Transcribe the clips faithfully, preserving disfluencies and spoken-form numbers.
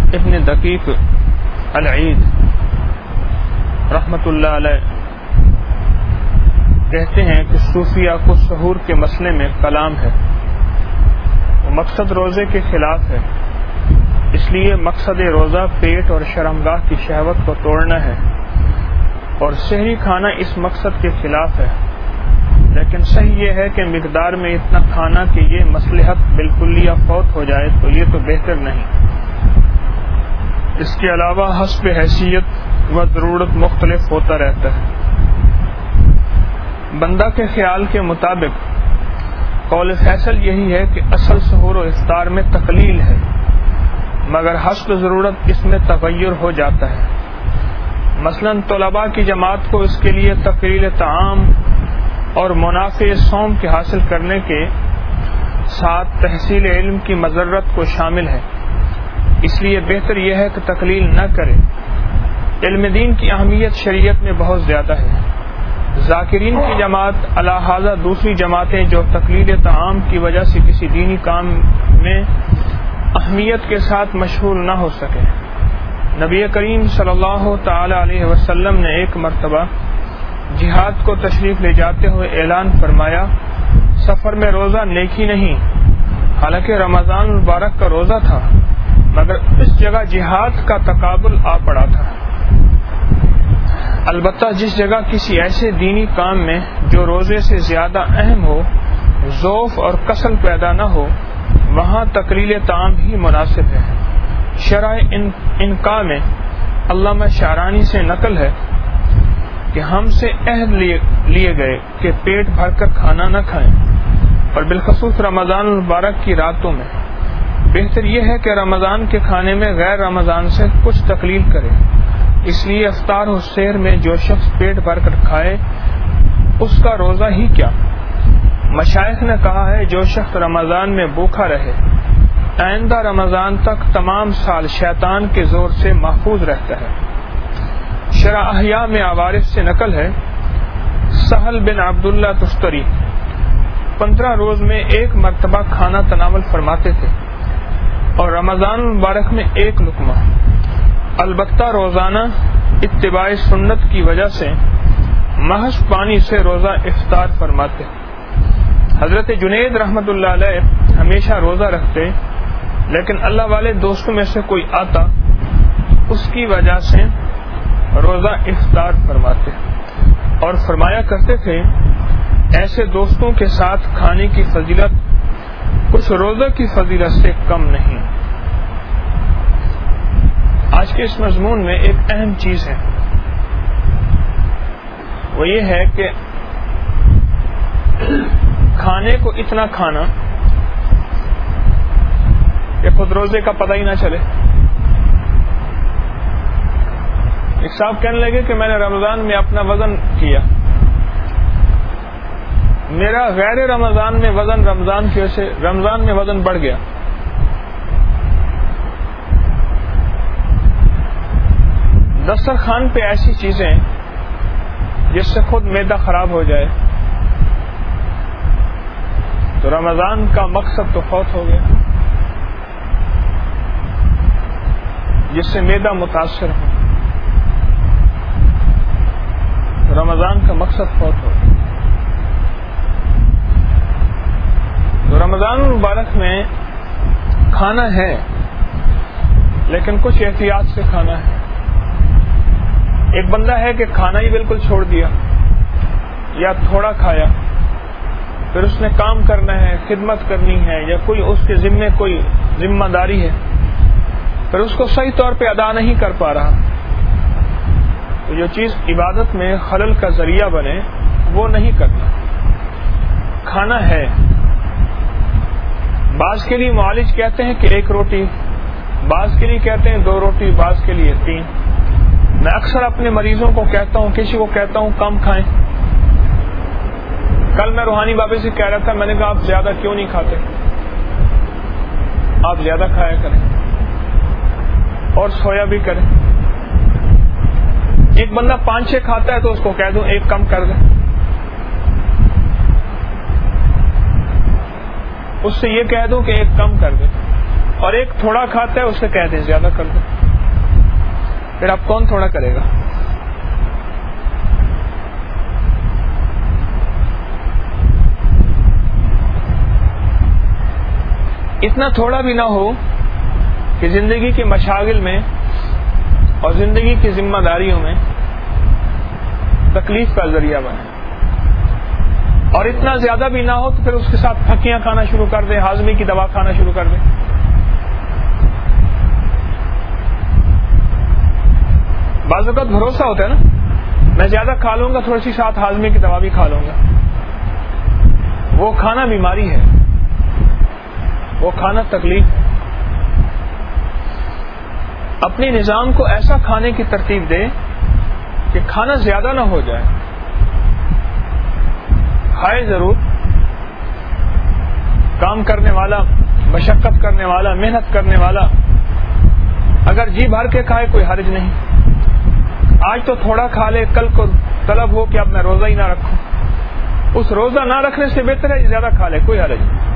ابن دقیق العید رحمۃ اللہ علیہ کہتے ہیں کہ صوفیہ کو سحور کے مسئلے میں کلام ہے، وہ مقصد روزے کے خلاف ہے، اس لیے مقصد روزہ پیٹ اور شرمگاہ کی شہوت کو توڑنا ہے، اور سحری کھانا اس مقصد کے خلاف ہے۔ لیکن صحیح یہ ہے کہ مقدار میں اتنا کھانا کہ یہ مصلحت بالکلیہ فوت ہو جائے تو یہ تو بہتر نہیں۔ اس کے علاوہ حسب حیثیت و ضرورت مختلف ہوتا رہتا ہے۔ بندہ کے خیال کے مطابق قول فیصل یہی ہے کہ اصل سحور و افطار میں تقلیل ہے، مگر حسب ضرورت اس میں تغیر ہو جاتا ہے۔ مثلا طلباء کی جماعت کو اس کے لیے تقلیل طعام اور منافع صوم کے حاصل کرنے کے ساتھ تحصیل علم کی مضرت کو شامل ہے، اس لیے بہتر یہ ہے کہ تقلیل نہ کرے۔ علم دین کی اہمیت شریعت میں بہت زیادہ ہے۔ ذاکرین کی جماعت علیٰ دوسری جماعتیں جو تقلیل طعام کی وجہ سے کسی دینی کام میں اہمیت کے ساتھ مشغول نہ ہو سکے۔ نبی کریم صلی اللہ تعالی علیہ وسلم نے ایک مرتبہ جہاد کو تشریف لے جاتے ہوئے اعلان فرمایا، سفر میں روزہ نیکی نہیں، حالانکہ رمضان المبارک کا روزہ تھا، مگر اس جگہ جہاد کا تقابل آ پڑا تھا۔ البتہ جس جگہ کسی ایسے دینی کام میں جو روزے سے زیادہ اہم ہو، ذوف اور کسل پیدا نہ ہو، وہاں تقلیل طعام ہی مناسب ہے۔ شرح انقاء میں علامہ شعرانی سے نقل ہے کہ ہم سے عہد لیے گئے کہ پیٹ بھر کر کھانا نہ کھائیں، اور بالخصوص رمضان المبارک کی راتوں میں۔ بہتر یہ ہے کہ رمضان کے کھانے میں غیر رمضان سے کچھ تقلیل کرے، اس لیے افطار و سحر میں جو شخص پیٹ بھر کر کھائے اس کا روزہ ہی کیا۔ مشائخ نے کہا ہے جو شخص رمضان میں بھوکا رہے آئندہ رمضان تک تمام سال شیطان کے زور سے محفوظ رہتا ہے۔ شرح احیاء میں عوارض سے نقل ہے، سہل بن عبداللہ تستری پندرہ روز میں ایک مرتبہ کھانا تناول فرماتے تھے، اور رمضان المبارک میں ایک لقمہ، البتہ روزانہ اتباع سنت کی وجہ سے محض پانی سے روزہ افطار فرماتے۔ حضرت جنید رحمۃ اللہ علیہ ہمیشہ روزہ رکھتے، لیکن اللہ والے دوستوں میں سے کوئی آتا اس کی وجہ سے روزہ افطار فرماتے، اور فرمایا کرتے تھے ایسے دوستوں کے ساتھ کھانے کی فضیلت کچھ روزہ کی فضیلت سے کم نہیں۔ آج کے اس مضمون میں ایک اہم چیز ہے، وہ یہ ہے کہ کھانے کو اتنا کھانا کہ خود روزے کا پتہ ہی نہ چلے۔ ایک صاحب کہنے لگے کہ میں نے رمضان میں اپنا وزن کیا، میرا غیر رمضان میں وزن رمضان کی وجہ سے رمضان میں وزن بڑھ گیا۔ دسترخوان پہ ایسی چیزیں جس سے خود معدہ خراب ہو جائے تو رمضان کا مقصد تو فوت ہو گیا، جس سے معدہ متاثر ہو تو رمضان کا مقصد فوت ہو گیا۔ تو رمضان المبارک میں کھانا ہے، لیکن کچھ احتیاط سے کھانا ہے۔ ایک بندہ ہے کہ کھانا ہی بالکل چھوڑ دیا یا تھوڑا کھایا، پھر اس نے کام کرنا ہے، خدمت کرنی ہے، یا کوئی اس کے ذمے کوئی ذمہ داری ہے، پھر اس کو صحیح طور پہ ادا نہیں کر پا رہا، تو جو چیز عبادت میں خلل کا ذریعہ بنے وہ نہیں کرنا۔ کھانا ہے، بعض کے لیے معالج کہتے ہیں کہ ایک روٹی، بعض کے لیے کہتے ہیں دو روٹی، بعض کے لیے تین۔ میں اکثر اپنے مریضوں کو کہتا ہوں، کسی کو کہتا ہوں کم کھائیں۔ کل میں روحانی بابے سے کہہ رہا تھا، میں نے کہا آپ زیادہ کیوں نہیں کھاتے، آپ زیادہ کھایا کریں اور سویا بھی کریں۔ ایک بندہ پانچ چھ کھاتا ہے تو اس کو کہہ دوں ایک کم کر دیں، اس سے یہ کہہ دوں کہ ایک کم کر دیں، اور ایک تھوڑا کھاتا ہے اسے کہہ دیں زیادہ کر دو، پھر اب کون تھوڑا کرے گا؟ اتنا تھوڑا بھی نہ ہو کہ زندگی کے مشاغل میں اور زندگی کی ذمہ داریوں میں تکلیف کا ذریعہ بنے، اور اتنا زیادہ بھی نہ ہو تو پھر اس کے ساتھ پھکیاں کھانا شروع کر دے، ہاضمے کی دوا کھانا شروع کر دے۔ بعض اوقات بھروسہ ہوتا ہے نا، میں زیادہ کھا لوں گا، تھوڑی سی ساتھ ہاضمے کی دوا بھی کھا لوں گا، وہ کھانا بیماری ہے، وہ کھانا تکلیف ہے۔ اپنے نظام کو ایسا کھانے کی ترتیب دے کہ کھانا زیادہ نہ ہو جائے، کھائے ضرور، کام کرنے والا، مشقت کرنے والا، محنت کرنے والا اگر جی بھر کے کھائے کوئی حرج نہیں، آج تو تھوڑا کھا لے، کل کو طلب ہو کہ اب میں روزہ ہی نہ رکھوں، اس روزہ نہ رکھنے سے بہتر ہے زیادہ کھا لے، کوئی حرج نہیں۔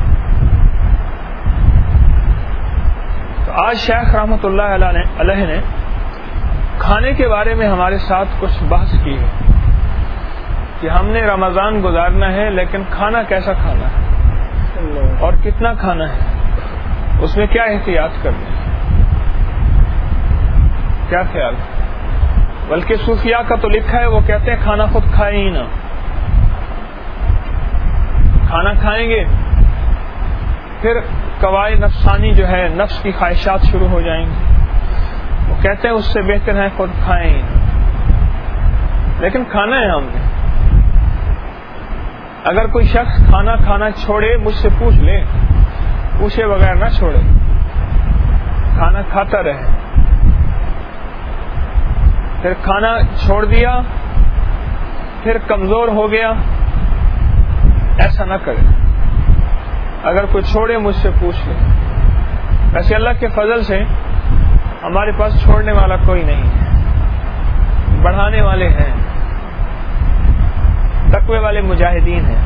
تو آج شیخ رحمۃ اللہ علیہ نے کھانے کے بارے میں ہمارے ساتھ کچھ بحث کی ہے کہ ہم نے رمضان گزارنا ہے لیکن کھانا کیسا کھانا ہے اور کتنا کھانا ہے، اس میں کیا احتیاط کرنا ہے، کیا خیال ہے؟ بلکہ صوفیاء کا تو لکھا ہے، وہ کہتے ہیں کھانا خود کھائے ہی نہ، کھانا کھائیں گے پھر قواعد نفسانی جو ہے نفس کی خواہشات شروع ہو جائیں گی، وہ کہتے ہیں اس سے بہتر ہے خود کھائیں ہی نہ، لیکن کھانا ہے ہم نے۔ اگر کوئی شخص کھانا کھانا چھوڑے مجھ سے پوچھ لے، پوچھے بغیر نہ چھوڑے، کھانا کھاتا رہے، پھر کھانا چھوڑ دیا پھر کمزور ہو گیا، ایسا نہ کرے۔ اگر کوئی چھوڑے مجھ سے پوچھ لے۔ ویسے اللہ کے فضل سے ہمارے پاس چھوڑنے والا کوئی نہیں ہے، بڑھانے والے ہیں، تقوی والے مجاہدین ہیں۔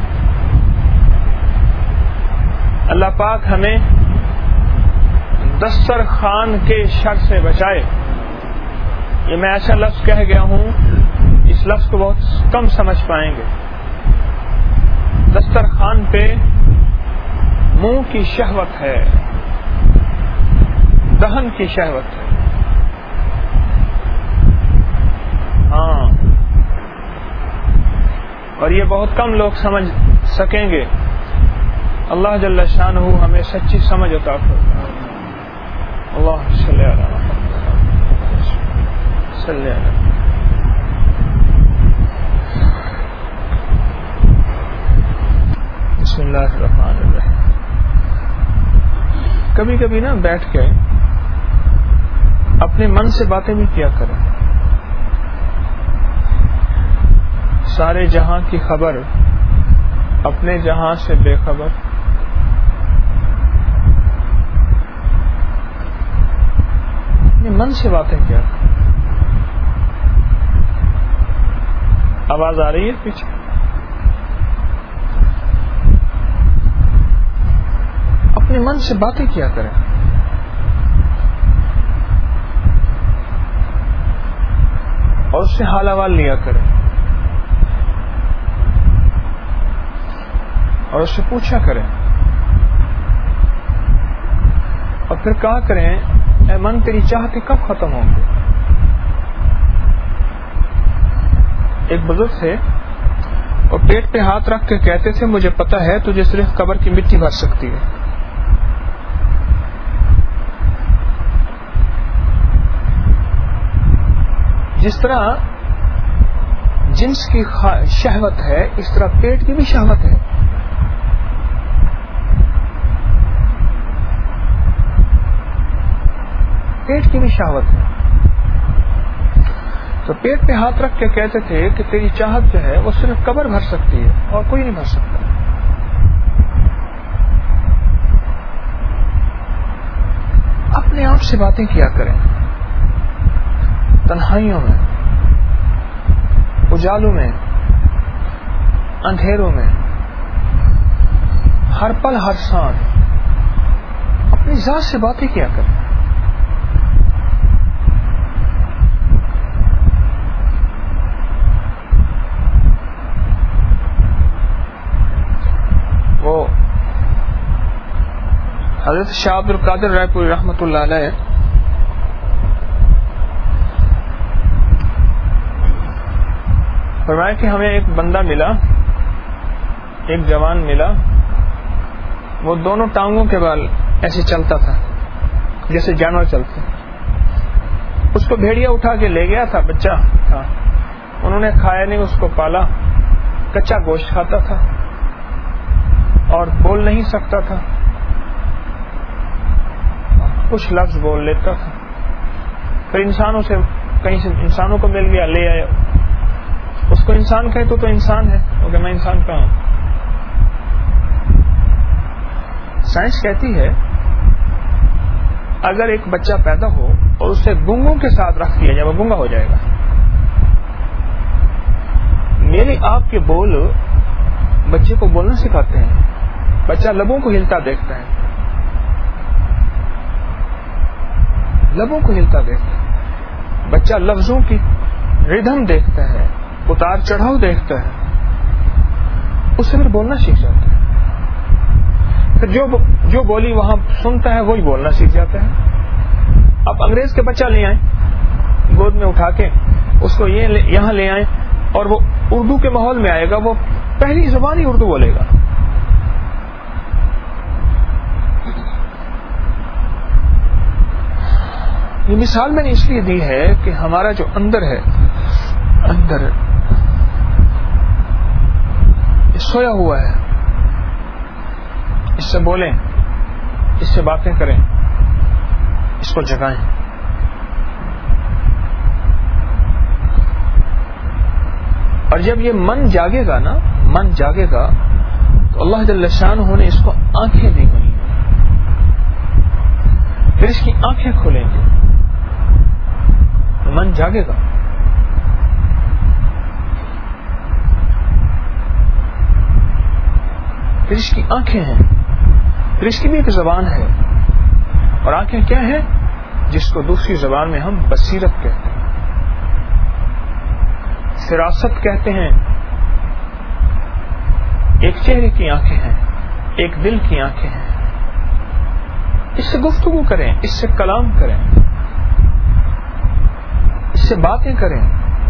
اللہ پاک ہمیں دسترخوان کے شر سے بچائے۔ یہ میں ایسا لفظ کہہ گیا ہوں، اس لفظ کو بہت کم سمجھ پائیں گے۔ دسترخوان پہ منہ کی شہوت ہے، دہن کی شہوت ہے، ہاں، اور یہ بہت کم لوگ سمجھ سکیں گے۔ اللہ جل شانہ ہمیں سچی سمجھ عطا فرمائے۔ اللہ صلی علی محمد صلی علی بسم اللہ الرحمن الرحیم۔ کبھی کبھی نا بیٹھ کے اپنے من سے باتیں بھی کیا کریں۔ سارے جہاں کی خبر اپنے جہاں سے بے خبر، اپنے من سے باتیں کیا کریں۔ آواز آ رہی ہے پیچھے؟ اپنے من سے باتیں کیا کریں، اور اس سے حال احوال لیا کریں، اور اس سے پوچھا کریں، اور پھر کہا کریں اے من تیری چاہتے کب ختم ہوں گے۔ ایک بزرگ تھے، اور پیٹ پہ ہاتھ رکھ کے کہتے تھے مجھے پتا ہے تجھے صرف قبر کی مٹی بھر سکتی ہے۔ جس طرح جنس کی شہوت ہے اس طرح پیٹ کی بھی شہوت ہے۔ پیٹ کی بھی شہوت ہے، تو پیٹ پہ ہاتھ رکھ کے کہتے تھے کہ تیری چاہت جو ہے وہ صرف قبر بھر سکتی ہے اور کوئی نہیں بھر سکتا۔ اپنے آپ سے باتیں کیا کریں، تنہائیوں میں، اجالوں میں، اندھیروں میں، ہر پل ہر سانس اپنی ذات سے باتیں کیا کریں. وہ حضرت شاہ عبد القادر رائے پوری رحمۃ اللہ علیہ فرمایا کہ ہمیں ایک بندہ ملا، ایک جوان ملا، وہ دونوں ٹانگوں کے بال ایسے چلتا تھا جیسے جانور چلتے. اس کو بھیڑیا اٹھا کے لے گیا تھا، بچہ تھا، انہوں نے کھایا نہیں، اس کو پالا، کچا گوشت کھاتا تھا اور بول نہیں سکتا تھا، کچھ لفظ بول لیتا تھا. پھر انسانوں سے کہیں سے انسانوں کو مل گیا، لے آیا. اس کو انسان کہے تو تو انسان ہے، وہ کہ میں انسان کہاں ہوں. سائنس کہتی ہے اگر ایک بچہ پیدا ہو اور اسے گونگوں کے ساتھ رکھ دیا جائے وہ گونگا ہو جائے گا. میرے آپ کے بول بچے کو بولنا سکھاتے ہیں. بچہ لبوں کو ہلتا دیکھتا ہے، لبوں کو ہلتا دیکھتا ہے. بچہ لفظوں کی ردھم دیکھتا ہے، اتار چڑھاؤ دیکھتا ہے، اس سے پھر بولنا سیکھ جاتا ہے. پھر جو جو بولی وہاں سنتا ہے وہی بولنا سیکھ جاتا ہے. اب انگریز کے بچہ لے آئیں گود میں اٹھا کے، اس کو یہ یہاں لے آئیں اور وہ اردو کے ماحول میں آئے گا، وہ پہلی زبان ہی اردو بولے گا. یہ مثال میں نے اس لیے دی ہے کہ ہمارا جو اندر ہے، اندر سویا ہوا ہے، اس سے بولیں، اس سے باتیں کریں، اس کو جگائیں. اور جب یہ من جاگے گا نا، من جاگے گا تو اللہ جل شانہ نے اس کو آنکھیں دی ہوئی ہیں، پھر اس کی آنکھیں کھولیں گے، من جاگے گا. پھر اس کی آنکھیں ہیں، پھر اس کی بھی ایک زبان ہے. اور آنکھیں کیا ہیں؟ جس کو دوسری زبان میں ہم بصیرت کہتے ہیں، فراست کہتے ہیں. ایک چہرے کی آنکھیں ہیں، ایک دل کی آنکھیں ہیں. اس سے گفتگو کریں، اس سے کلام کریں، اس سے باتیں کریں.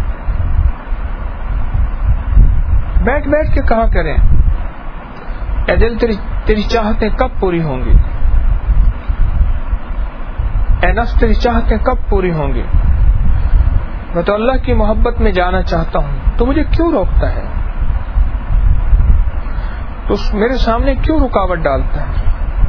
بیٹھ بیٹھ کے کہا کریں اے دل تیری تیری چاہتیں کب پوری ہوں گی، اے نفس تیری چاہتیں کب پوری ہوں گی. میں تو اللہ کی محبت میں جانا چاہتا ہوں، تو مجھے کیوں روکتا ہے، تو میرے سامنے کیوں رکاوٹ ڈالتا ہے.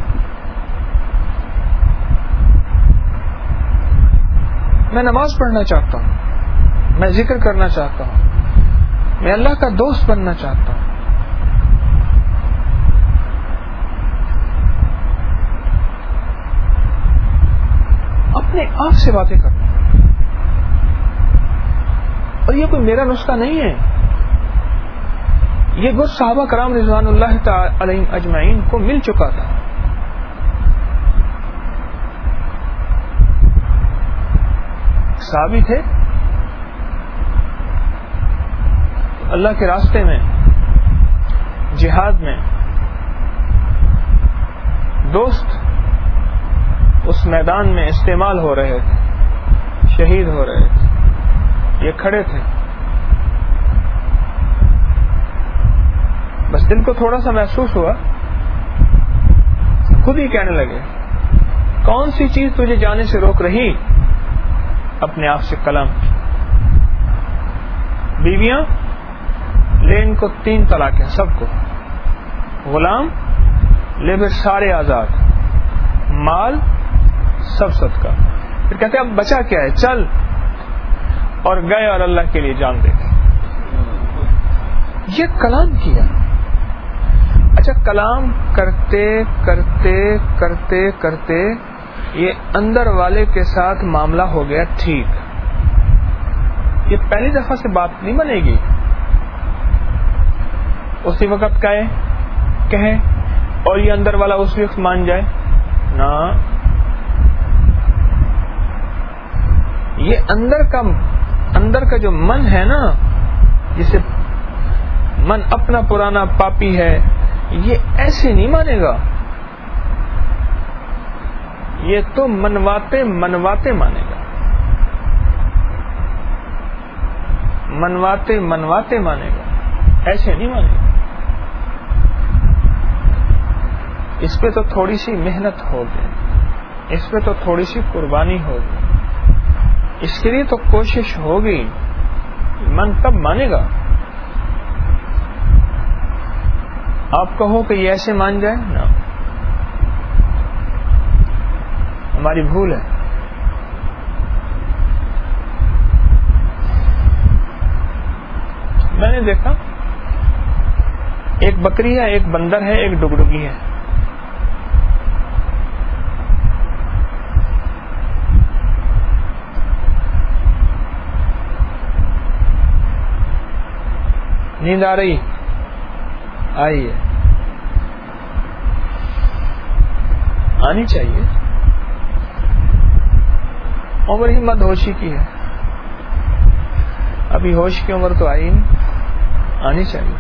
میں نماز پڑھنا چاہتا ہوں، میں ذکر کرنا چاہتا ہوں، میں اللہ کا دوست بننا چاہتا ہوں. اپنے آپ سے باتیں کرنا. اور یہ کوئی میرا نسخہ نہیں ہے، یہ گر صحابہ کرام رضوان اللہ تعالی علیہم اجمعین کو مل چکا تھا. صحابی تھے، اللہ کے راستے میں، جہاد میں، دوست اس میدان میں استعمال ہو رہے تھے، شہید ہو رہے تھے. یہ کھڑے تھے، بس دل کو تھوڑا سا محسوس ہوا، خود ہی کہنے لگے کون سی چیز تجھے جانے سے روک رہی؟ اپنے آپ سے کلام. بیویاں لے ان کو تین طلاقیں سب کو، غلام لے پھر سارے آزاد، مال سب صدقہ. پھر کہتے اب بچا کیا ہے، چل. اور گئے اور اللہ کے لیے جان دے گئے. یہ کلام کیا. اچھا، کلام کرتے کرتے کرتے کرتے یہ اندر والے کے ساتھ معاملہ ہو گیا ٹھیک. یہ پہلی دفعہ سے بات نہیں بنے گی، اسی وقت کہے کہیں اور یہ اندر والا اسی وقت مان جائے. نہ، یہ اندر کا اندر کا جو من ہے نا، جسے من اپنا پرانا پاپی ہے، یہ ایسے نہیں مانے گا، یہ تو منواتے منواتے مانے گا، منواتے منواتے مانے گا، ایسے نہیں مانے گا۔ اس پہ تو تھوڑی سی محنت ہوگی، اس پہ تو تھوڑی سی قربانی ہوگی، اس کے لیے تو کوشش ہوگی، من تب مانے گا۔ آپ کہو کہ یہ ایسے مان جائے نا، ہماری بھول ہے۔ میں نے دیکھا ایک بکری ہے، ایک بندر ہے، ایک ڈگڈگی ہے، نیند آ رہی؟ آئی ہے، آنی چاہیے، عمر ہی مد ہوشی کی ہے، ابھی ہوش کی عمر تو آئی نہیں، آنی چاہیے۔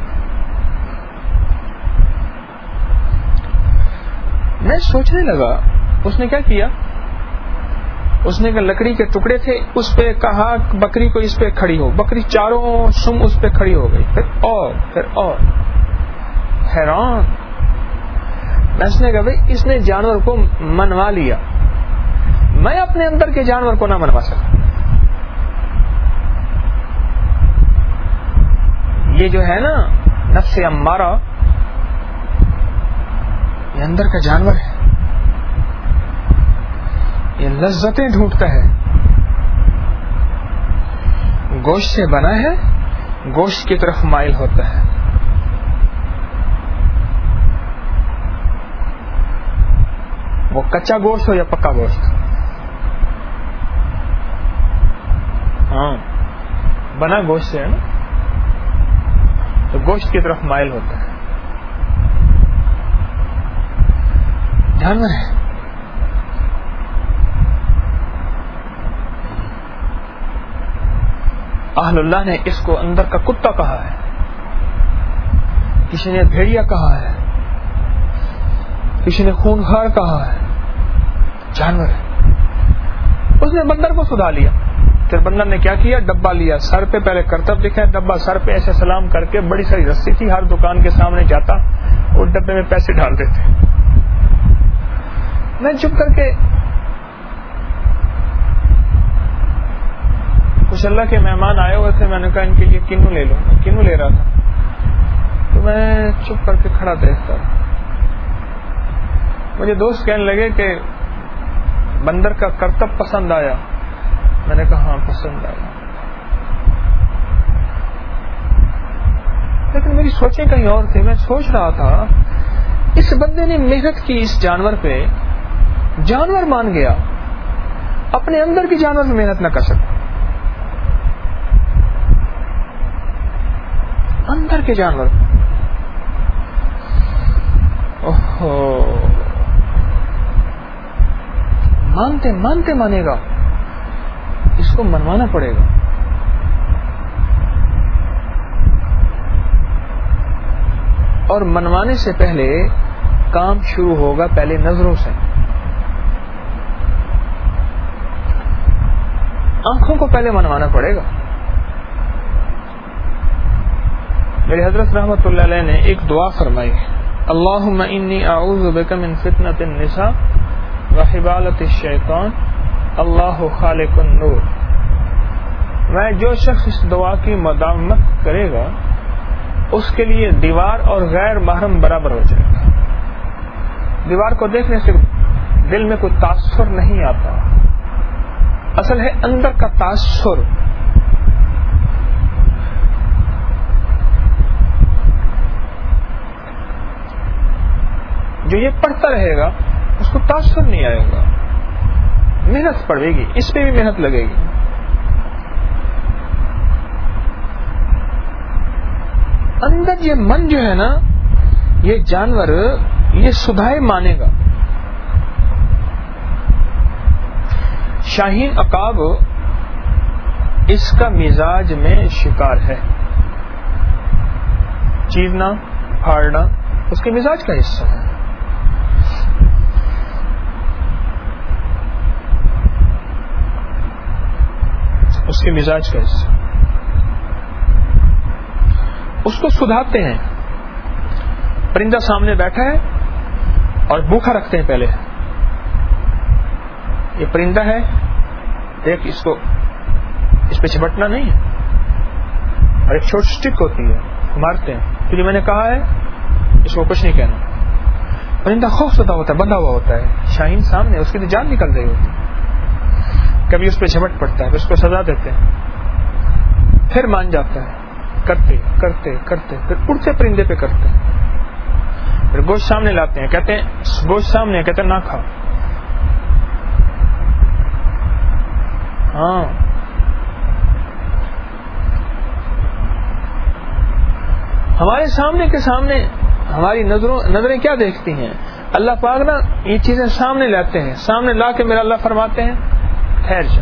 میں سوچنے لگا اس نے کیا کیا، اس نے کہ لکڑی کے ٹکڑے تھے، اس پہ کہا بکری کو اس پہ کھڑی ہو، بکری چاروں سم اس پہ کھڑی ہو گئی، پھر اور پھر اور، حیران۔ میں اس نے کہا بھائی اس نے جانور کو منوا لیا، میں اپنے اندر کے جانور کو نہ منوا سکتا۔ یہ جو ہے نا نفس امارہ، یہ اندر کا جانور ہے، یہ لذتیں ڈھونڈتا ہے، گوشت سے بنا ہے، گوشت کی طرف مائل ہوتا ہے۔ وہ کچا گوشت ہو یا پکا گوشت، ہاں بنا گوشت سے ہے نا، تو گوشت کی طرف مائل ہوتا ہے، جانور ہے۔ اہل اللہ نے اس کو اندر کا کتا کہا ہے، کسی نے بھیڑیا کہا ہے، کسی نے خونخوار کہا ہے، جانور ہے۔ اس نے بندر کو سدھا لیا، پھر بندر نے کیا کیا، ڈبہ لیا، سر پہ پہلے کرتب لکھا ہے، ڈبہ سر پہ ایسے سلام کر کے، بڑی ساری رسی تھی، ہر دکان کے سامنے جاتا اور ڈبے میں پیسے ڈال دیتے۔ میں چپ کر کے، کچھ اللہ کے مہمان آئے ہوئے تھے، میں نے کہا ان کے لیے کنو لے لو، کنو لے رہا تھا، تو میں چپ کر کے کھڑا دیکھتا رہا۔ مجھے دوست کہنے لگے کہ بندر کا کرتب پسند آیا، میں نے کہا ہاں پسند آیا، لیکن میری سوچیں کہیں اور تھی۔ میں سوچ رہا تھا اس بندے نے محنت کی اس جانور پہ، جانور مان گیا، اپنے اندر کی جانور پہ محنت نہ کر سکتا، اندر کے جانور، اوہو، مانتے مانتے مانے گا، اس کو منوانا پڑے گا۔ اور منوانے سے پہلے کام شروع ہوگا پہلے نظروں سے، آنکھوں کو پہلے منوانا پڑے گا۔ میرے حضرت رحمت اللہ علیہ نے ایک دعا فرمائی، اللہم انی اعوذ بک من فتنۃ النساء وحبالۃ الشیطان اللہ خالق النور۔ میں جو شخص اس دعا کی مداومت کرے گا اس کے لیے دیوار اور غیر محرم برابر ہو جائے گا۔ دیوار کو دیکھنے سے دل میں کوئی تاثر نہیں آتا، اصل ہے اندر کا تاثر۔ جو یہ پڑھتا رہے گا اس کو تاثر نہیں آئے گا، محنت پڑے گی، اس پہ بھی محنت لگے گی۔ اندر یہ من جو ہے نا، یہ جانور، یہ سدھائے مانے گا، شاہین عقاب اس کا مزاج میں شکار ہے، چیرنا پھاڑنا اس کے مزاج کا حصہ ہے. اس کے مزاج کا حصہ اس کو سدھاتے ہیں. پرندہ سامنے بیٹھا ہے اور بھوکا رکھتے ہیں. پہلے یہ پرندہ ہے، ایک اس کو اس پہ چپٹنا نہیں ہے، اور ایک چھوٹی اسٹک ہوتی ہے مارتے ہیں. کیونکہ میں نے کہا ہے اس کو کچھ نہیں کہنا. پرندہ خوف زدہ ہوتا ہے، بندھا ہوا ہوتا ہے. شاہین سامنے، اس کی تو جان نکل رہی ہوتی ہے. کبھی اس پہ جھپٹ پڑتا ہے، پھر اس کو سزا دیتے ہیں، پھر مان جاتا ہے. کرتے کرتے کرتے پھر اڑتے پرندے پہ کرتے ہیں. پھر گوشت سامنے لاتے ہیں، کہتے ہیں گوشت سامنے، کہتے ہیں نہ کھا. ہاں ہمارے سامنے کے سامنے ہماری نظروں نظریں کیا دیکھتی ہیں؟ اللہ پاک نا یہ چیزیں سامنے لاتے ہیں. سامنے لا کے میرا اللہ فرماتے ہیں ٹھہر جا.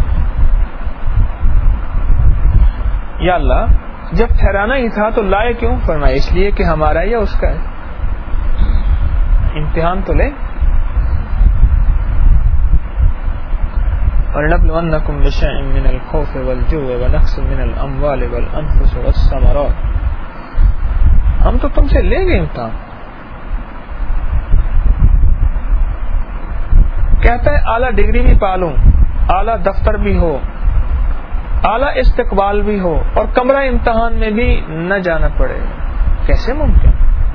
یا اللہ جب ٹھہرانا ہی تھا تو لائے کیوں؟ فرمایا اس لیے کہ ہمارا یا اس کا ہے. امتحان تو لے. وَلَنَبْلُوَنَّكُمْ بِشَيْءٍ مِّنَ الْخَوْفِ وَالْجُوعِ وَنَقْصٍ مِّنَ الْأَمْوَالِ وَالْأَنفُسِ وَالثَّمَرَاتِ. ہم تو تم سے لیں گے امتحان. کہتا ہے اعلیٰ ڈگری بھی پالوں، اعلیٰ دفتر بھی ہو، اعلیٰ استقبال بھی ہو، اور کمرہ امتحان میں بھی نہ جانا پڑے. کیسے ممکن؟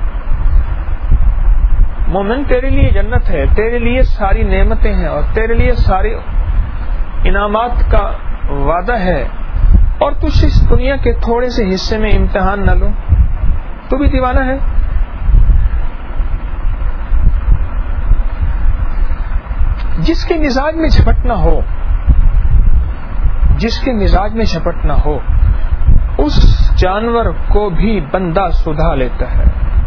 مومن تیرے لیے جنت ہے، تیرے لیے ساری نعمتیں ہیں، اور تیرے لیے ساری انعامات کا وعدہ ہے، اور تجھ اس دنیا کے تھوڑے سے حصے میں امتحان نہ لو. تو بھی دیوانہ ہے. جس کے مزاج میں جھپٹنا ہو جس کے مزاج میں جھپٹنا ہو اس جانور کو بھی بندہ سدھا لیتا ہے.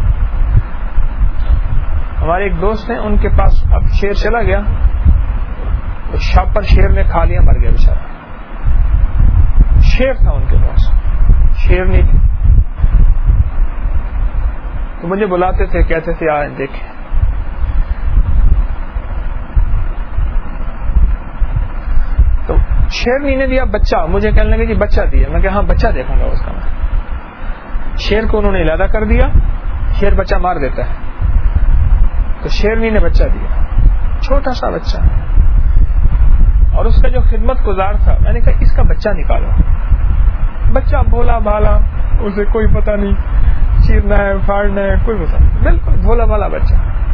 ہمارے ایک دوست ہیں، ان کے پاس اب شیر چلا گیا، تو شاپر شیر نے کھا لیا، مر گیا بیچارہ. شیر تھا ان کے پاس، شیر نہیں تھی. تو مجھے بلاتے تھے، کہتے تھے آئیں دیکھیں. تو شیرنی نے دیا بچہ. مجھے کہنے لگے جی بچہ دیا. میں کہ ہاں بچہ دیکھوں گا اس کا. میں شیر کو انہوں نے علادہ کر دیا. شیر بچہ مار دیتا ہے، تو شیرنی نے بچہ دیا، چھوٹا سا بچہ، اور اس کا جو خدمت گزار تھا، میں نے کہا اس کا بچہ نکالو. بچہ بھولا بھالا، اسے کوئی پتہ نہیں چیرنا ہے پھاڑنا ہے، کوئی پتہ نہیں، بالکل بھولا بھالا بچہ.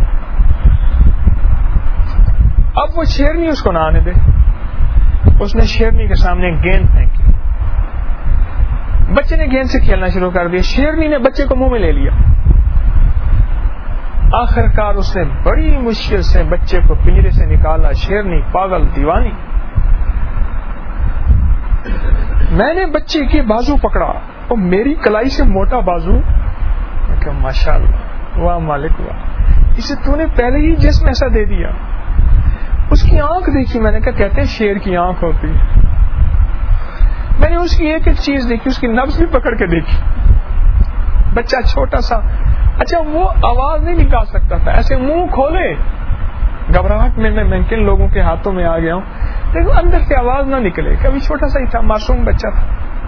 اب وہ شیرنی اس کو نہ آنے دے. اس نے شیرنی کے سامنے گیند پھینکی. بچے نے گیند سے کھیلنا شروع کر دیا. شیرنی نے بچے کو منہ میں لے لیا. آخر کار اس نے بڑی مشکل سے بچے کو پنجرے سے نکالا. شیرنی پاگل دیوانی. میں نے بچے کے بازو پکڑا، اور میری کلائی سے موٹا بازو. کہ ماشاء اللہ، واہ مالک واہ، اسے تو نے پہلے ہی جسم ایسا دے دیا. اس کی آنکھ دیکھی. میں نے کہا کہتے ہیں شیر کی آنکھ ہوتی. میں نے اس کی ایک ایک چیز دیکھی، اس کی نبض بھی پکڑ کے دیکھی. بچہ چھوٹا سا. اچھا وہ آواز نہیں نکال سکتا تھا، ایسے منہ کھولے. گھبراہٹ میں میں کن لوگوں کے ہاتھوں میں آ گیا ہوں، لیکن اندر سے آواز نہ نکلے. کبھی چھوٹا سا ہی تھا، معصوم بچہ تھا.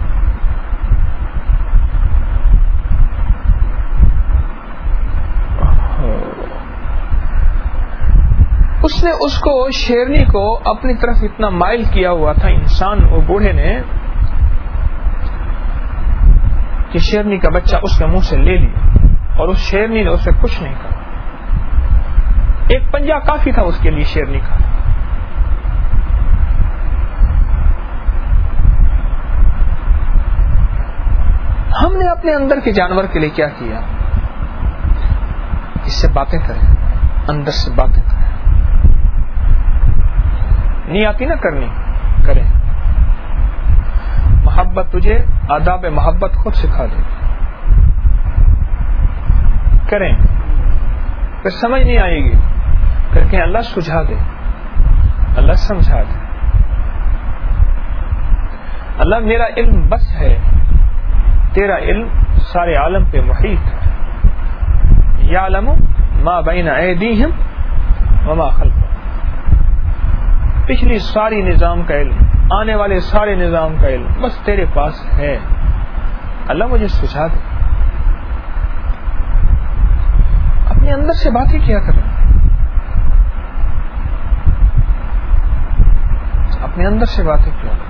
اس نے اس کو شیرنی کو اپنی طرف اتنا مائل کیا ہوا تھا انسان، وہ بوڑھے نے، کہ شیرنی کا بچہ اس کے منہ سے لے لیا، اور اس شیرنی نے اسے کچھ نہیں کہا. ایک پنجہ کافی تھا اس کے لیے شیرنی کا. ہم نے اپنے اندر کے جانور کے لیے کیا کیا؟ اس سے باتیں کریں، اندر سے باتیں کریں. نہیں آتی نا کرنی، کریں. محبت تجھے آداب محبت خود سکھا دے. کریں، پھر سمجھ نہیں آئے گی، پھر کہ اللہ سجھا دے، اللہ سمجھا دے. اللہ میرا علم بس ہے، تیرا علم سارے عالم پہ محیط ہے. یعلم ما بین ایدیہم وما خلفہم، پچھلی ساری نظام کا علم، آنے والے سارے نظام کا علم بس تیرے پاس ہے. اللہ مجھے سجھا دے. اپنے اندر سے باتیں کیا کریں، اپنے اندر سے باتیں کیا کریں.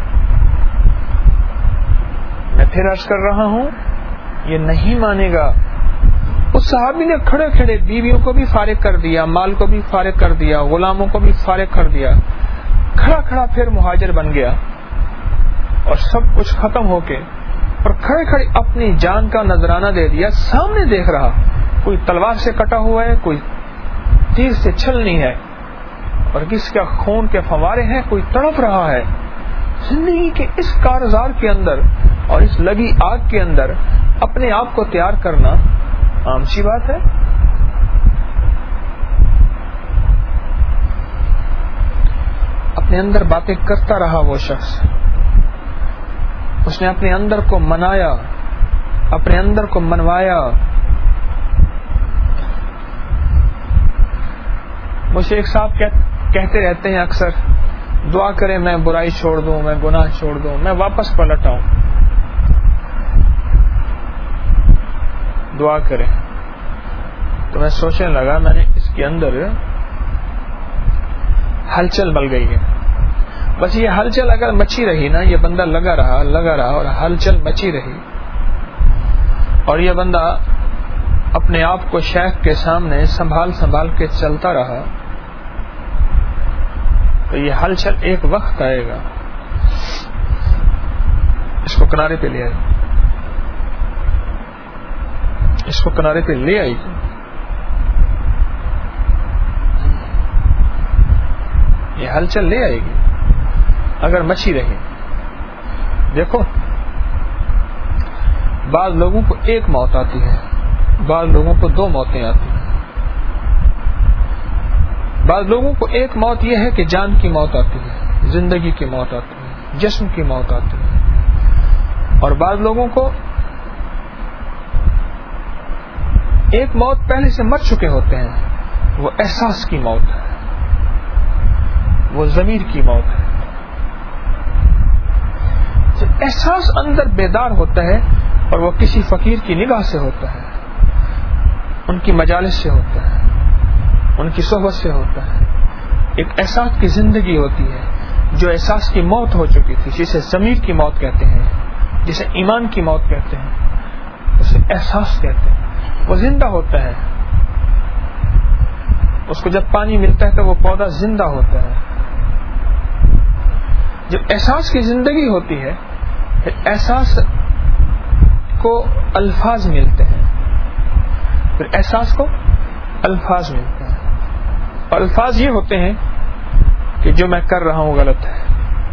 میں پھر عرض کر رہا ہوں، یہ نہیں مانے گا. اس صحابی نے کھڑے کھڑے بیویوں کو بھی فارغ کر دیا، مال کو بھی فارغ کر دیا، غلاموں کو بھی فارغ کر دیا، کھڑا کھڑا پھر مہاجر بن گیا اور سب کچھ ختم ہو کے اور کھڑے کھڑے اپنی جان کا نذرانہ دے دیا. سامنے دیکھ رہا، کوئی تلوار سے کٹا ہوا ہے، کوئی تیر سے چھلنی ہے اور کس کا خون کے فوارے ہیں، کوئی تڑپ رہا ہے. زندگی کے اس کارزار کے اندر اور اس لگی آگ کے اندر اپنے آپ کو تیار کرنا عام سی بات ہے. اپنے اندر باتیں کرتا رہا وہ شخص، اس نے اپنے اندر کو منایا، اپنے اندر کو منوایا. مجھے ایک صاحب کہتے رہتے ہیں اکثر، دعا کریں میں برائی چھوڑ دوں، میں گناہ چھوڑ دوں، میں واپس پلٹ آؤں. دعا کریں. تو میں سوچنے لگا، میں نے اس کے اندر ہلچل مل گئی ہے. بس یہ ہلچل اگر مچی رہی نا، یہ بندہ لگا رہا لگا رہا اور ہلچل مچی رہی اور یہ بندہ اپنے آپ کو شیخ کے سامنے سنبھال سنبھال کے چلتا رہا، تو یہ ہلچل ایک وقت آئے گا اس کو کنارے پہ لے آئے گی، اس کو کنارے پہ لے آئے گی. یہ ہلچل لے آئے گی اگر مچی رہے. دیکھو، بعض لوگوں کو ایک موت آتی ہے، بعض لوگوں کو دو موتیں آتی ہیں. بعض لوگوں کو ایک موت یہ ہے کہ جان کی موت آتی ہے، زندگی کی موت آتی ہے، جسم کی موت آتی ہے. اور بعض لوگوں کو ایک موت پہلے سے مر چکے ہوتے ہیں، وہ احساس کی موت ہے، وہ ضمیر کی موت ہے. جب احساس اندر بیدار ہوتا ہے اور وہ کسی فقیر کی نگاہ سے ہوتا ہے، ان کی مجالس سے ہوتا ہے، ان کی صحبت سے ہوتا ہے، ایک احساس کی زندگی ہوتی ہے جو احساس کی موت ہو چکی تھی، جسے ضمیر کی موت کہتے ہیں، جسے ایمان کی موت کہتے ہیں، اسے احساس کہتے ہیں. وہ زندہ ہوتا ہے، اس کو جب پانی ملتا ہے تو وہ پودا زندہ ہوتا ہے. جب احساس کی زندگی ہوتی ہے پھر احساس کو الفاظ ملتے ہیں، پھر احساس کو الفاظ ملتے ہیں. اور الفاظ یہ ہوتے ہیں کہ جو میں کر رہا ہوں غلط ہے،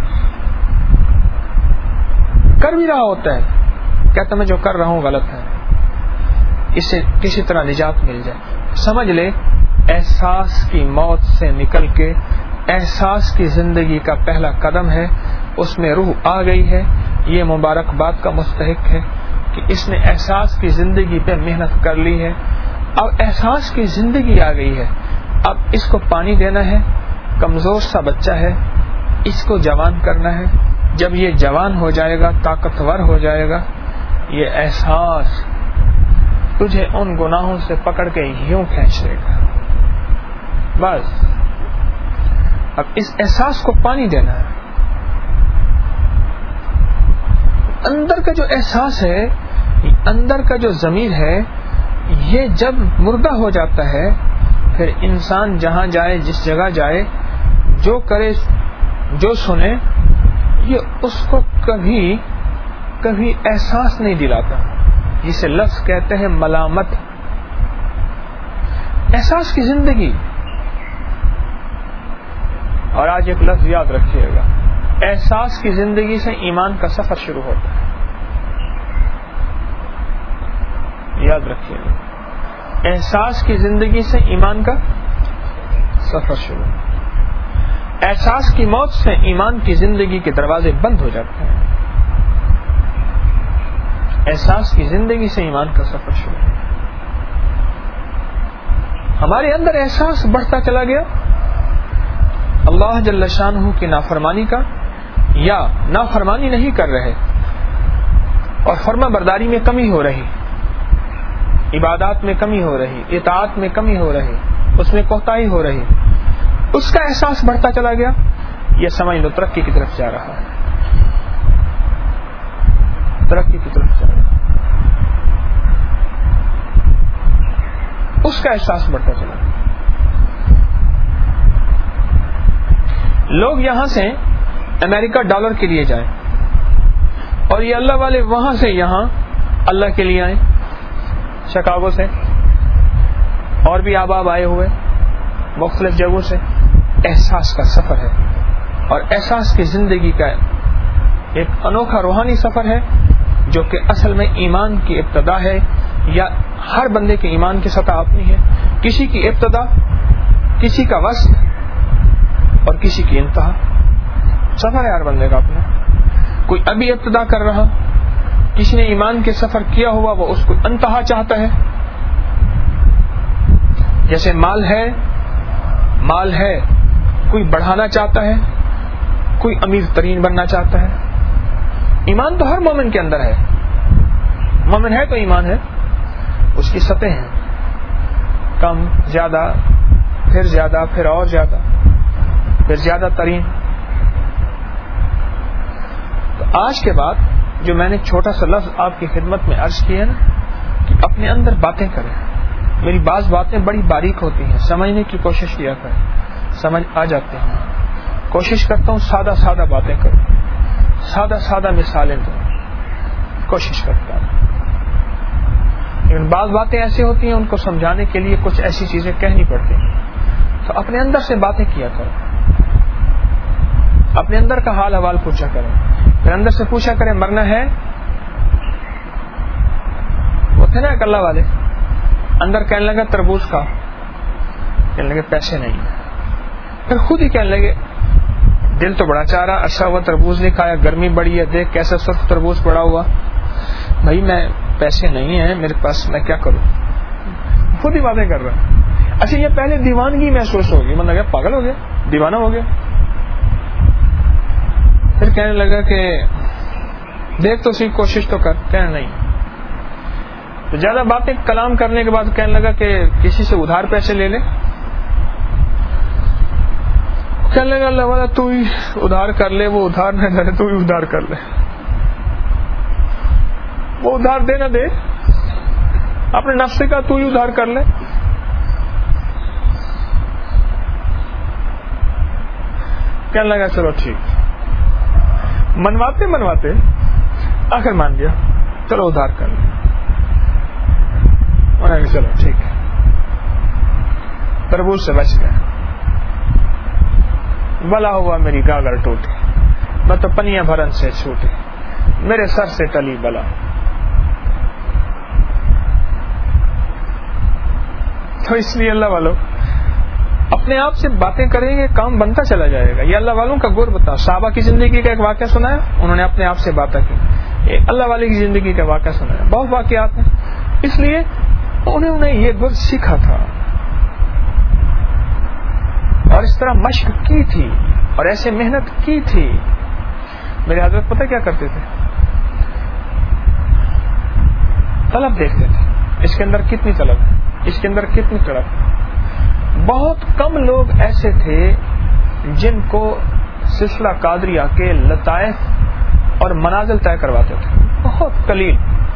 کر بھی رہا ہوتا ہے، کہتا میں جو کر رہا ہوں غلط ہے، اس سے کسی طرح نجات مل جائے. سمجھ لے احساس کی موت سے نکل کے احساس کی زندگی کا پہلا قدم ہے، اس میں روح آ گئی ہے. یہ مبارکباد کا مستحق ہے کہ اس نے احساس کی زندگی پہ محنت کر لی ہے. اب احساس کی زندگی آ گئی ہے، اب اس کو پانی دینا ہے. کمزور سا بچہ ہے، اس کو جوان کرنا ہے. جب یہ جوان ہو جائے گا، طاقتور ہو جائے گا، یہ احساس تجھے ان گناہوں سے پکڑ کے یوں کھینچ لے گا. بس اب اس احساس کو پانی دینا ہے. اندر کا جو احساس ہے، اندر کا جو ضمیر ہے، یہ جب مردہ ہو جاتا ہے پھر انسان جہاں جائے، جس جگہ جائے، جو کرے، جو سنے، یہ اس کو کبھی کبھی احساس نہیں دلاتا، جسے لفظ کہتے ہیں ملامت. احساس کی زندگی. اور آج ایک لفظ یاد رکھیے گا، احساس کی زندگی سے ایمان کا سفر شروع ہوتا ہے. یاد رکھیے گا، احساس کی زندگی سے ایمان کا سفر شروع. احساس کی موت سے ایمان کی زندگی کے دروازے بند ہو جاتے ہیں. احساس کی زندگی سے ایمان کا سفر شروع. ہمارے اندر احساس بڑھتا چلا گیا اللہ جل شانہ کی نافرمانی کا، یا نافرمانی نہیں کر رہے اور فرما برداری میں کمی ہو رہی، عبادات میں کمی ہو رہی، اطاعت میں کمی ہو رہی، اس میں کوتاہی ہو رہی، اس کا احساس بڑھتا چلا گیا. یہ سمجھ لو ترقی کی طرف جا رہا ہے، ترقی کی طرف جا رہا ہے. اس کا احساس بڑھتا چلا گیا. لوگ یہاں سے امریکہ ڈالر کے لیے جائیں اور یہ اللہ والے وہاں سے یہاں اللہ کے لیے آئیں، شکاگو سے اور بھی آباب آئے ہوئے مختلف جگہوں سے. احساس کا سفر ہے، اور احساس کی زندگی کا ایک انوکھا روحانی سفر ہے جو کہ اصل میں ایمان کی ابتدا ہے. یا ہر بندے کے ایمان کی سطح اپنی ہے، کسی کی ابتدا، کسی کا وسط اور کسی کی انتہا. سفر ہے ہر بندے کا اپنا. کوئی ابھی ابتدا کر رہا، کسی نے ایمان کے سفر کیا ہوا وہ اس کو انتہا چاہتا ہے. جیسے مال ہے، مال ہے کوئی بڑھانا چاہتا ہے، کوئی امیر ترین بننا چاہتا ہے. ایمان تو ہر مومن کے اندر ہے، مومن ہے تو ایمان ہے، اس کی سطح ہیں، کم، زیادہ، پھر زیادہ، پھر اور زیادہ، پھر زیادہ ترین. تو آج کے بعد جو میں نے چھوٹا سا لفظ آپ کی خدمت میں عرض کیا ہے نا کہ اپنے اندر باتیں کریں. میری بعض باتیں بڑی باریک ہوتی ہیں، سمجھنے کی کوشش کیا کریں، سمجھ آ جاتے ہیں. کوشش کرتا ہوں سادہ سادہ باتیں کروں، سادہ سادہ مثالیں دوں، کوشش کرتا ہوں. لیکن بعض باتیں ایسی ہوتی ہیں ان کو سمجھانے کے لیے کچھ ایسی چیزیں کہنی پڑتی ہیں. تو اپنے اندر سے باتیں کیا کرو، اپنے اندر کا حال حوال پوچھا کریں. پھر اندر سے پوچھا کریں مرنا ہے. وہ تھے نا اللہ والے، اندر کہنے لگا تربوز کھا، کہنے لگے پیسے نہیں. پھر خود ہی کہنے لگے دل تو بڑا چاہ رہا، اچھا ہوا تربوز نہیں کھایا، گرمی بڑی ہے، دیکھ کیسا سخت تربوز پڑا ہوا. بھائی میں پیسے نہیں ہیں میرے پاس، میں کیا کروں. خود ہی باتیں کر رہا. اچھا یہ پہلے دیوانگی محسوس ہوگی، من لگا پاگل ہو گیا، دیوانہ ہو گیا. پھر کہنے لگا کہ دیکھ تو سی کوشش تو کر، کہنا نہیں. تو زیادہ باتیں کلام کرنے کے بعد کہنے لگا کہ کسی سے ادھار پیسے لے لے. کہنے لگا اللہ والا تو ہی ادھار کر لے، وہ ادھار نہ کرے تو ہی ادھار کر لے. وہ ادھار دے نہ دے، اپنے نفس کا تو ہی ادھار کر لے. کہنے لگا چلو ٹھیک. منواتے منواتے آخر مان گیا، چلو ادھار کر لیں. چلو ٹھیک ہے، تربوز سے بچ گیا. بلا ہوا میری گاگر ٹوٹی، میں تو پنیاں بھرن سے چھوٹی، میرے سر سے ٹلی بلا. تو اس لیے اللہ والوں اپنے آپ سے باتیں کریں گے، کام بنتا چلا جائے گا. یہ اللہ والوں کا گور بتا. صحابہ کی زندگی کا ایک واقعہ سنا ہے، انہوں نے اپنے آپ سے باتیں کی. اللہ والے کی زندگی کا واقعہ سنا ہے، بہت واقعات ہیں. اس لیے انہوں نے یہ گر سیکھا تھا اور اس طرح مشق کی تھی اور ایسے محنت کی تھی. میرے حضرت پتہ کیا کرتے تھے؟ طلب دیکھتے تھے، اس کے اندر کتنی طلب ہے، اس کے اندر کتنی طلب. بہت کم لوگ ایسے تھے جن کو سلسلہ قادریہ کے لطائف اور منازل طے کرواتے تھے، بہت قلیل.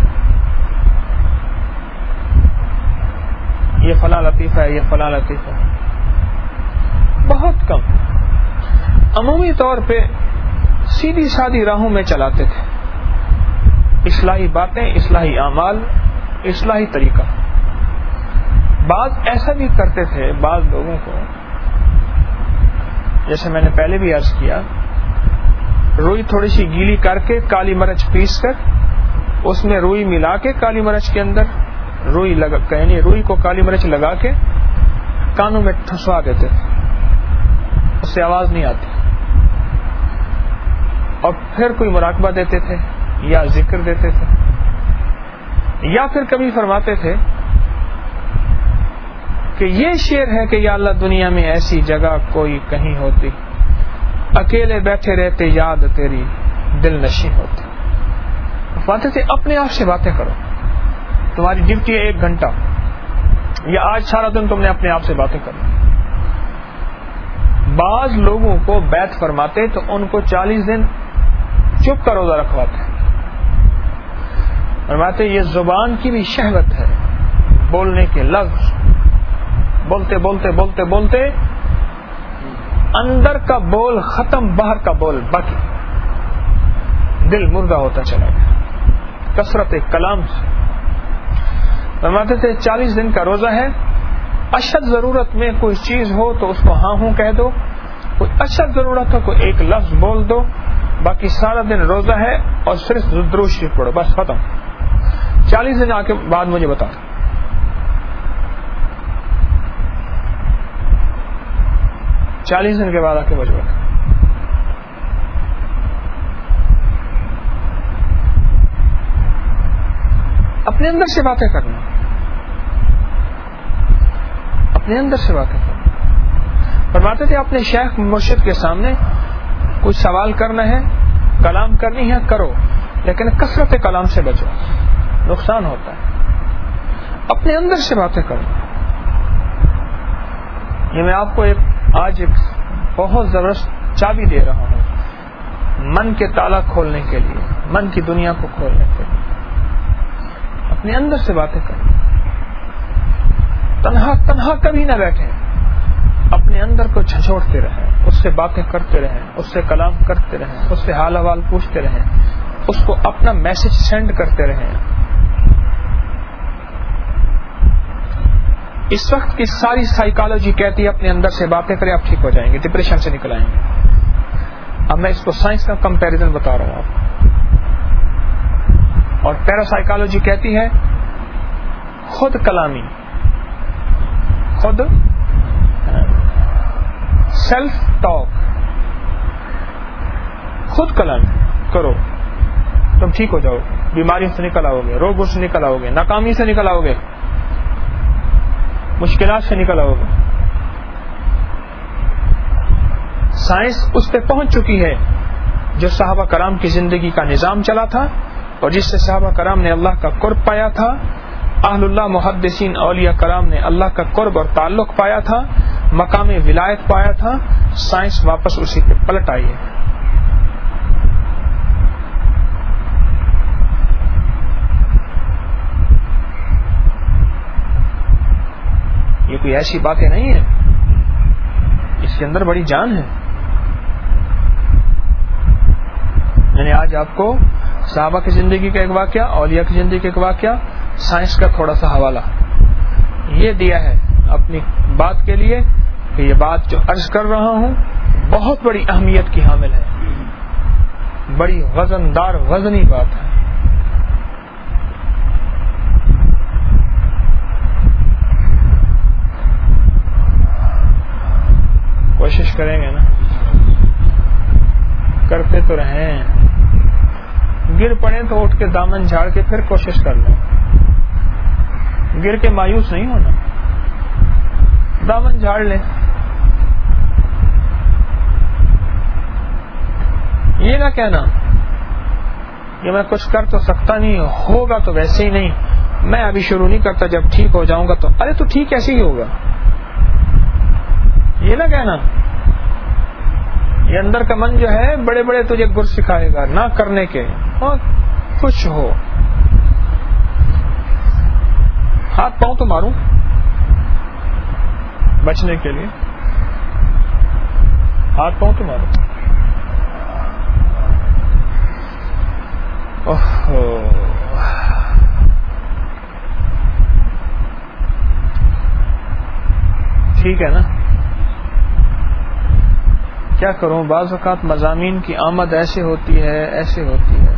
یہ فلاں لطیفہ ہے، یہ فلاں لطیفہ ہے، بہت کم. عمومی طور پہ سیدھی سادھی راہوں میں چلاتے تھے، اصلاحی باتیں، اصلاحی اعمال، اصلاحی طریقہ. بعض ایسا بھی کرتے تھے بعض لوگوں کو، جیسے میں نے پہلے بھی عرض کیا، روئی تھوڑی سی گیلی کر کے کالی مرچ پیس کر اس میں روئی ملا کے کالی مرچ کے اندر روئی لگا، یعنی روئی کو کالی مرچ لگا کے کانوں میں ٹھسوا دیتے تھے. اس سے آواز نہیں آتی، اور پھر کوئی مراقبہ دیتے تھے یا ذکر دیتے تھے، یا پھر کبھی فرماتے تھے کہ یہ شعر ہے کہ یا اللہ دنیا میں ایسی جگہ کوئی کہیں ہوتی، اکیلے بیٹھے رہتے یاد تیری دل نشیں ہوتی. فرماتے تھے اپنے آپ سے باتیں کرو، تمہاری ڈیوٹی ہے ایک گھنٹہ یا آج سارا دن تم نے اپنے آپ سے باتیں کرنا. بعض لوگوں کو بیعت فرماتے تو ان کو چالیس دن چپ کا روزہ رکھواتے. فرماتے یہ زبان کی بھی شہوت ہے، بولنے کے لفظ، بولتے بولتے بولتے بولتے اندر کا بول ختم، باہر کا بول باقی، دل مردہ ہوتا چلا گیا کثرت کلام سے. فرماتے تھے چالیس دن کا روزہ ہے، اشد ضرورت میں کوئی چیز ہو تو اس کو ہاں ہوں کہہ دو، کوئی اشد ضرورت ہو کوئی ایک لفظ بول دو، باقی سارا دن روزہ ہے اور صرف درود شریف پڑھو، بس ختم. چالیس دن آ کے بعد مجھے بتا، چالیس دن کے بعد آ کے مجھے بتا. اپنے اندر سے باتیں کرنا، اپنے اندر سے باتیں کرنا. فرماتے تھے اپنے شیخ مرشد کے سامنے کچھ سوال کرنا ہے، کلام کرنی ہے کرو، لیکن کثرت کلام سے بچو، نقصان ہوتا ہے. اپنے اندر سے باتیں کرو. یہ میں آپ کو ایک آج ایک بہت زبردست چابی دے رہا ہوں من کے تالا کھولنے کے لیے، من کی دنیا کو کھولنے کے لیے. اپنے اندر سے باتیں کریں، تنہا تنہا کبھی نہ بیٹھیں، اپنے اندر کو جھنجھوڑتے رہیں، اس سے باتیں کرتے رہیں، اس سے کلام کرتے رہیں، اس سے حال احوال پوچھتے رہیں، اس کو اپنا میسج سینڈ کرتے رہیں. اس وقت کی ساری سائیکالوجی کہتی ہے اپنے اندر سے باتیں کریں، آپ ٹھیک ہو جائیں گے، ڈپریشن سے نکل آئیں گے. اب میں اس کو سائنس کا کمپیریزن بتا رہا ہوں آپ کو. اور پیراسائیکالوجی کہتی ہے خود کلامی، خود سیلف ٹاک، خود کلامی کرو، تم ٹھیک ہو جاؤ گے، بیماریوں سے نکل آؤ گے، روگوں سے نکل آؤ گے، ناکامی سے نکل آؤ گے، مشکلات سے نکل آؤ گے. سائنس اس پہ پہنچ چکی ہے جو صحابہ کرام کی زندگی کا نظام چلا تھا اور جس سے صحابہ کرام نے اللہ کا قرب پایا تھا، اہل اللہ محدثین اولیاء کرام نے اللہ کا قرب اور تعلق پایا تھا، مقام ولایت پایا تھا. سائنس واپس اسی پہ پلٹ آئی ہے. یہ کوئی ایسی باتیں نہیں ہے، اس کے اندر بڑی جان ہے. میں نے آج آپ کو صحابہ کی زندگی کا ایک واقعہ، اولیاء کی زندگی کا ایک واقعہ، سائنس کا تھوڑا سا حوالہ یہ دیا ہے اپنی بات کے لیے کہ یہ بات جو عرض کر رہا ہوں بہت بڑی اہمیت کی حامل ہے، بڑی وزن دار وزنی بات ہے. کوشش کریں گے نا، کرتے تو رہیں، گر پڑے تو اٹھ کے دامن جھاڑ کے پھر کوشش کر لیں. گر کے مایوس نہیں ہونا، دامن جھاڑ لیں. یہ نہ کہنا کہ میں کچھ کر تو سکتا نہیں، ہوگا تو ویسے ہی نہیں، میں ابھی شروع نہیں کرتا، جب ٹھیک ہو جاؤں گا تو. ارے تو ٹھیک ایسے ہی ہوگا، یہ نہ کہنا. یہ اندر کا من جو ہے بڑے بڑے تجھے گر سکھائے گا نہ کرنے کے. اور کچھ ہو ہاتھ پاؤں تو ماروں بچنے کے لیے، ہاتھ پاؤں تو ماروں. اوہ ٹھیک ہے نا. کیا کروں، بعض اوقات مضامین کی آمد ایسے ہوتی ہے ایسے ہوتی ہے.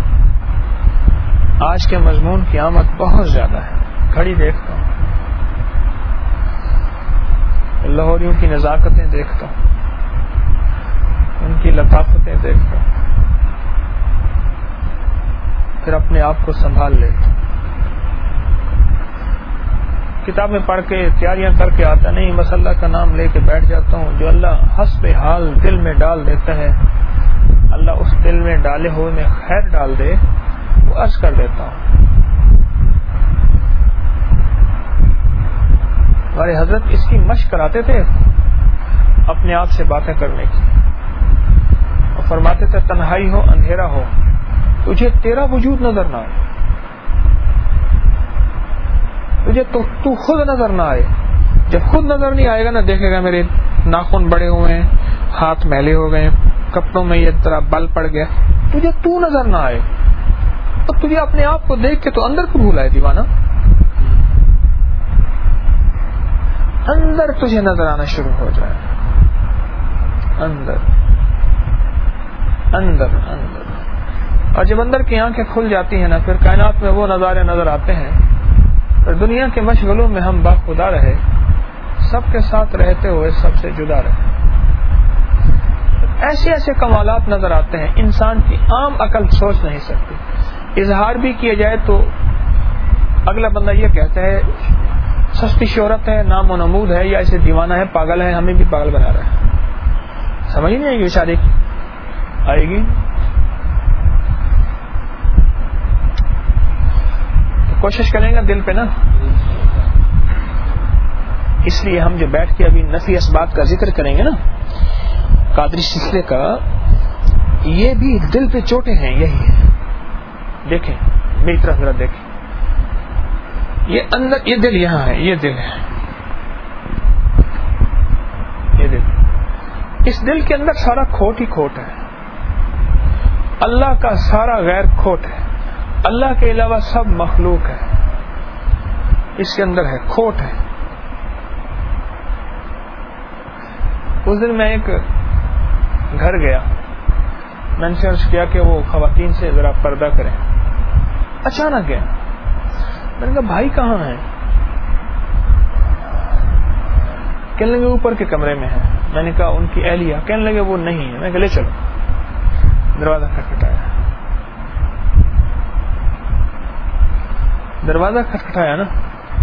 آج کے مضمون کی آمد بہت زیادہ ہے. گھڑی دیکھتا ہوں، لاہوریوں کی نزاکتیں دیکھتا ہوں، کی لطافتیں دیکھتا ہوں، پھر اپنے آپ کو سنبھال لیتا ہوں. کتابیں پڑھ کے تیاریاں کر کے آتا نہیں، بس اللہ کا نام لے کے بیٹھ جاتا ہوں. جو اللہ حسب حال دل میں ڈال دیتا ہے، اللہ اس دل میں ڈالے ہوئے میں خیر ڈال دے، وہ عرض کر دیتا ہوں. ہمارے حضرت اس کی مشق کراتے تھے اپنے آپ سے باتیں کرنے کی، اور فرماتے تھے تنہائی ہو اندھیرا ہو تجھے تیرا وجود نظر نہ آئے، تجھے تو, تو خود نظر نہ آئے. جب خود نظر نہیں آئے گا نا، دیکھے گا میرے ناخن بڑے ہوئے ہیں، ہاتھ میلے ہو گئے، کپڑوں میں یہ طرح بل پڑ گیا، تجھے تو نظر نہ آئے، تو تجھے اپنے آپ کو دیکھ کے تو اندر کو بھول آئے دیوانہ، اندر تجھے نظر آنا شروع ہو جائے، اندر اندر اندر. اور جب اندر کی آنکھیں کھل جاتی ہیں نا، پھر کائنات میں وہ نظارے نظر آتے ہیں. اور دنیا کے مشغلوں میں ہم باخدا رہے، سب کے ساتھ رہتے ہوئے سب سے جدا رہے. ایسے ایسے کمالات نظر آتے ہیں انسان کی عام عقل سوچ نہیں سکتی. اظہار بھی کیا جائے تو اگلا بندہ یہ کہتا ہے سستی شہرت ہے، نام و نمود ہے، یا ایسے دیوانہ ہے، پاگل ہے، ہمیں بھی پاگل بنا رہا ہے. سمجھ نہیں آئے گی بیچارے کی، آئے گی. تو کوشش کریں گے دل پہ نا. اس لیے ہم جو بیٹھ کے ابھی نفی اسباب کا ذکر کریں گے نا قادری سلسلے کا، یہ بھی دل پہ چوٹیں ہیں. یہی ہے، دیکھیں میری طرف ذرا دیکھیں، یہ اندر یہ دل یہاں ہے، یہ دل ہے، یہ دل. اس دل کے اندر سارا کھوٹ ہی کھوٹ ہے. اللہ کا سارا غیر کھوٹ ہے، اللہ کے علاوہ سب مخلوق ہے. اس کے اندر ہے کھوٹ ہے. اس دن میں ایک گھر گیا، میں نے عرض کیا کہ وہ خواتین سے ذرا پردہ کریں. اچانک گیا، میں نے کہا بھائی کہاں ہیں؟ کہنے لگے اوپر کے کمرے میں ہے. میں نے کہا ان کی اہلیہ؟ کہنے لگے وہ نہیں ہے. میں کہا لے چلو. دروازہ کھٹکھٹایا، دروازہ کھٹکھٹایا نا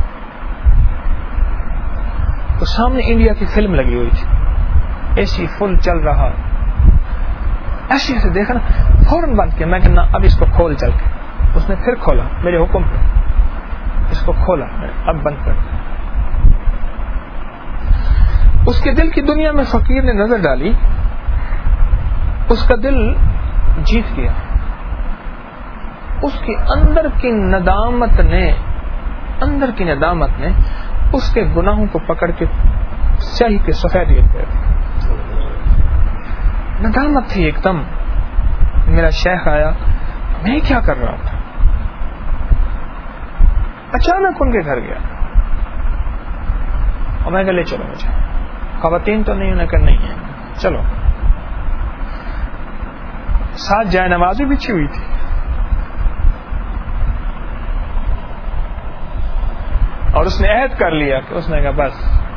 تو سامنے انڈیا کی فلم لگی ہوئی تھی، اے سی فل چل رہا. ایسے ایسے دیکھا نا، فوراً بند کیا. میں کہنا اب اس کو کھول چل کے. اس نے پھر کھولا میرے حکم پہ، اس کو کھولا، اب بند کر. اس کے دل کی دنیا میں فقیر نے نظر ڈالی، اس کا دل جیت گیا. اس کے اندر کی ندامت نے اندر کی ندامت نے اس کے گناہوں کو پکڑ کے سیاہی کے سفید کر دیا. ندامت تھی ایک دم. میرا شیخ آیا، میں کیا کر رہا تھا؟ اچانک ان کے گھر گیا اور میں کہ لے چلو مجھے. خواتین تو نہیں، انہیں کہ نہیں ہے، چلو. ساتھ جائے نمازیں بچھی ہوئی تھی، اور اس نے عہد کر لیا کہ اس نے کہا بس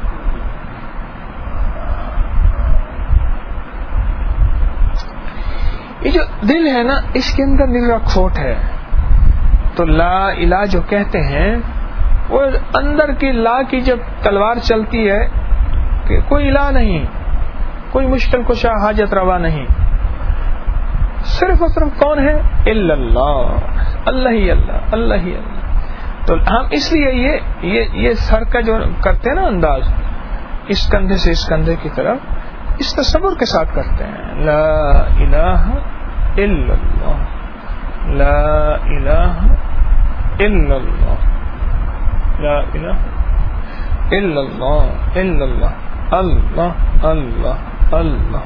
یہ جو دل ہے نا، اس کے اندر نرا کھوٹ ہے. تو لا الہ جو کہتے ہیں، وہ اندر کی لا کی جب تلوار چلتی ہے کہ کوئی الہ نہیں، کوئی مشکل کشا حاجت روا نہیں، صرف اور صرف کون ہے؟ الا اللہ، اللہ ہی اللہ، اللہ ہی اللہ. تو ہم اس لیے یہ یہ یہ سر کا جو کرتے ہیں نا انداز، اس کندھے سے اس کندھے کی طرف، اس تصور کے ساتھ کرتے ہیں. لا الہ الا اللہ، لا الہ الا اللہ، لا الہ الا اللہ، الا اللہ، اللہ اللہ اللہ.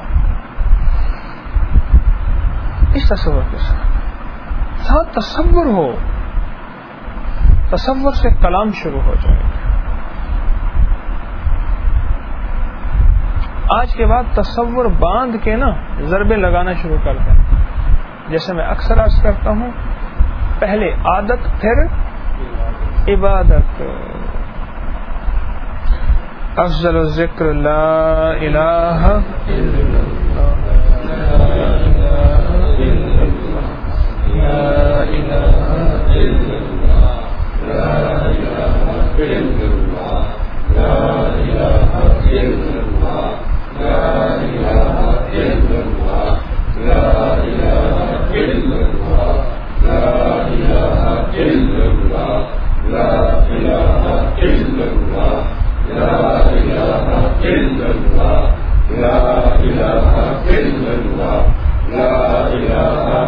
اس تصور کے ساتھ ساتھ تصور ہو، تصور سے کلام شروع ہو جائے گا. آج کے بعد تصور باندھ کے نا ضربے لگانا شروع کر دیں. جیسے میں اکثر عرض کرتا ہوں، پہلے عادت پھر عبادت. افضل الذکر لا الہ الا اللہ.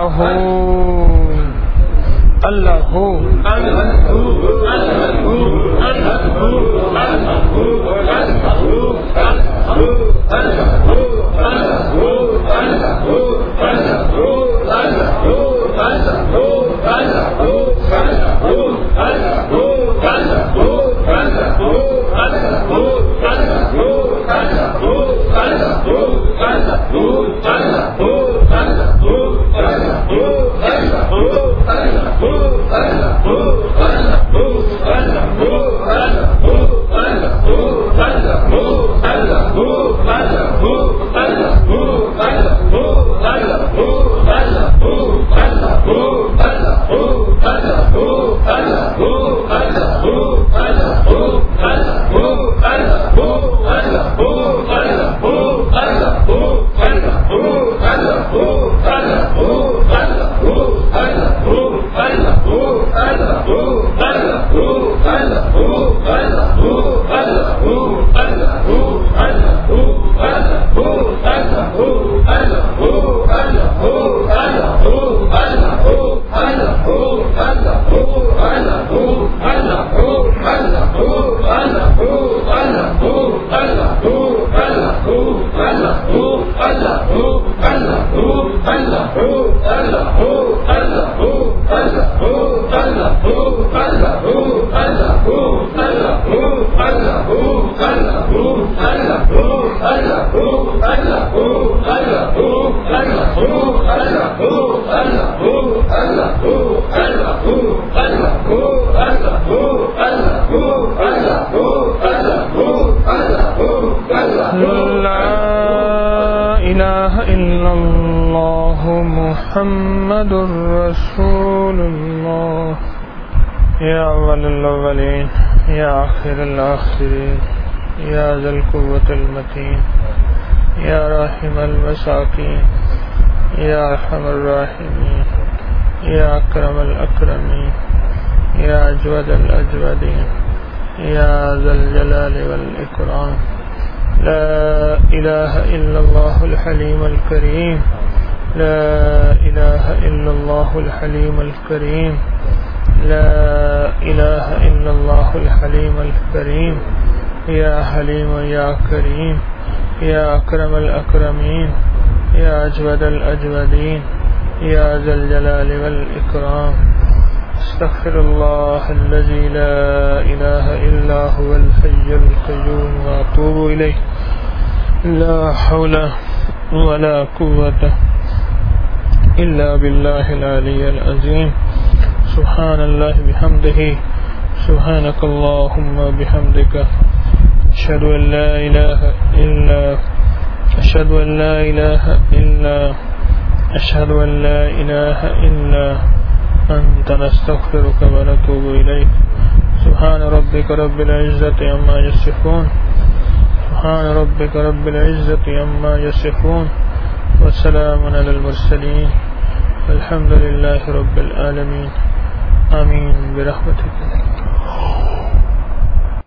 اللہ اللہ محمد رسول اللہ یا اول الاولین یا آخر الاخرین یا ذا القوة المتین یا راحم المساکین یا ارحم الراحمین یا اکرم الاکرمین یا اجود الاجودین یا ذا الجلال والاکرام لا الہ الا اللہ الحلیم الکریم لا إله إلا الله الحليم الكريم لا إله إلا الله الحليم الكريم يا حليم يا كريم يا أكرم الأكرمين يا أجود الأجودين يا ذا الجلال والإكرام استغفر الله الذي لا إله إلا هو الحي القيوم وأتوب إليه لا حول ولا قوة إلا بالله العلي العظيم سبحان الله بحمده سبحانك اللهم بحمدك أشهد أن لا إله إلا أشهد أن لا إله إلا أشهد أن لا إله إلا أنت نستغفرك ونتوب إليك سبحان ربك رب العزة عما يصفون سبحان ربك رب العزة عما يصفون والسلام على المرسلين والحمد لله رب العالمين آمين برحمتك.